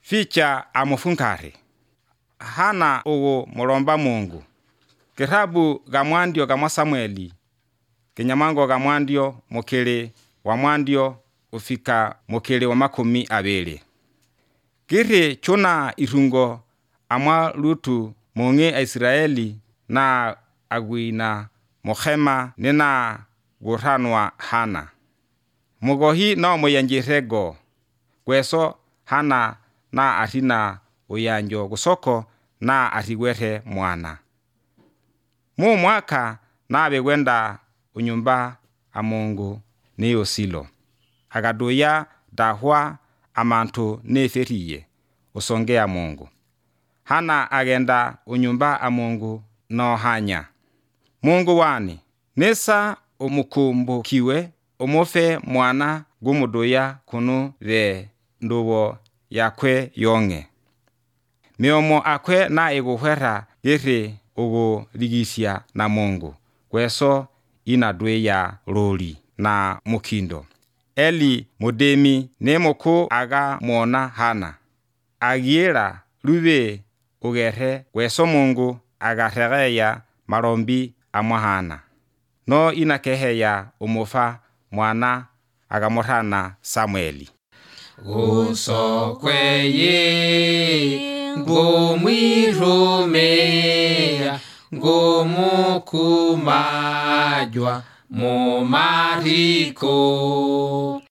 ficha amufunkari. Hana ugu mulomba Mungu. Kitabu gamwandio gamwa Samueli. Kinyamango gamwandio mukili wa mwandio ufika mukili wa 20. Kiri chuna irungo amwa lutu mungi a Israeli na agwina mukhema nina guranwa Hana. Mugohi na muyanjirego. Kweso Hana na atina uyanjo gusoko na atigwete mwana. Mu mwaka na begwenda unyumba a Mungu niyo Silo. Agaduya dahwa amantu neferiye usongea Mungu. Hana agenda unyumba a Mungu no hanya. Mungu wani, nesa umukumbu kiwe umufe mwana gumuduya kunu ve nduwo yakwe yonge. Miomo akwe na iguhwera giri ugu ligisia na Mungu. Kweso inadwe ya roli na mukindo. Eli mudemi nemoku aga mona Hana. Agiera lube ugere kweso Mungu agaregeya marombi amwa Hana. No inakeheya umufa mwana agamorana Samueli. Usokweye ngomwiromea ngomukumajwa mu mariko